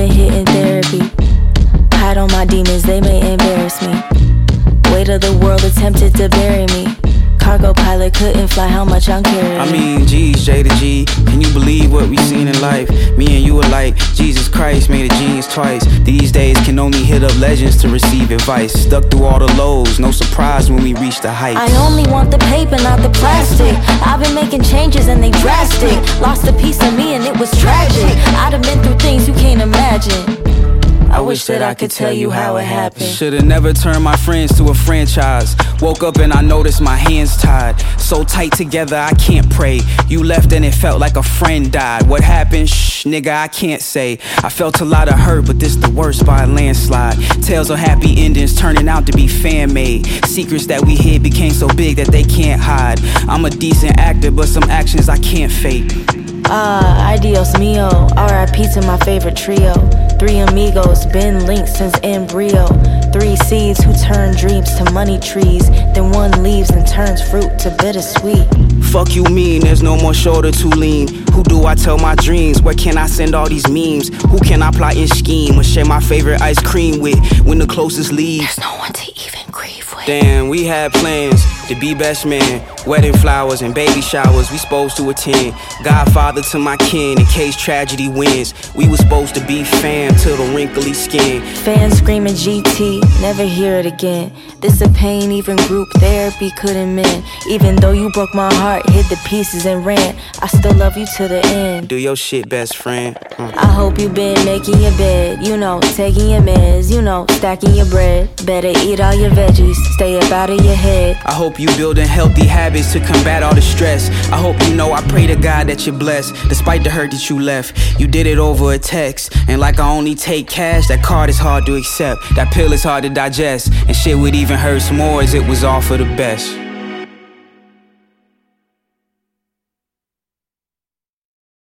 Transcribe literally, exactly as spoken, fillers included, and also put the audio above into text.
been hitting therapy. Hide on my demons, they may embarrass me. Weight of the world attempted to bury me. Cargo pilot couldn't fly, how much I'm carrying. I mean, geez, J to G, can you believe what we seen in life? Me and you are like Jesus Christ made a genius twice. These days can only hit up legends to receive advice. Stuck through all the lows, no surprise when we reach the heights. I only want the paper, not the plastic. I've been making changes and they drastic. Lost a piece of me and it was tragic. I'd have been through things you can't imagine. I wish that I could tell you how it happened. Should've never turned my friends to a franchise. Woke up and I noticed my hands tied. So tight together I can't pray. You left and it felt like a friend died. What happened? Shh, nigga, I can't say. I felt a lot of hurt, but this the worst by a landslide. Tales of happy endings turning out to be fan-made. Secrets that we hid became so big that they can't hide. I'm a decent actor, but some actions I can't fake. Ah, adios mio, R I P to my favorite trio. Three amigos, been linked since embryo. Three seeds who turn dreams to money trees. Then one leaves and turns fruit to bittersweet. Fuck you mean, there's no more shoulder to lean. Who do I tell my dreams? Where can I send all these memes? Who can I plot and scheme or share my favorite ice cream with when the closest leaves? There's no one to even grieve with. Damn, we had plans to be best man. Wedding flowers and baby showers we supposed to attend. Godfather to my kin in case tragedy wins. We were supposed to be fam till the wrinkly skin. Fans screaming G T, never hear it again. This a pain even group therapy couldn't mend. Even though you broke my heart, hid the pieces and ran, I still love you to the end. Do your shit, best friend. mm. I hope you been making your bed, you know, taking your meds, you know, stacking your bread. Better eat all your veggies, stay up out of your head. I hope you building healthy habits to combat all the stress. I hope you know I pray to God that you're blessed. Despite the hurt that you left, you did it over a text. And like I only take cash, that card is hard to accept. That pill is hard to digest. And shit would even hurt more as it was all for the best.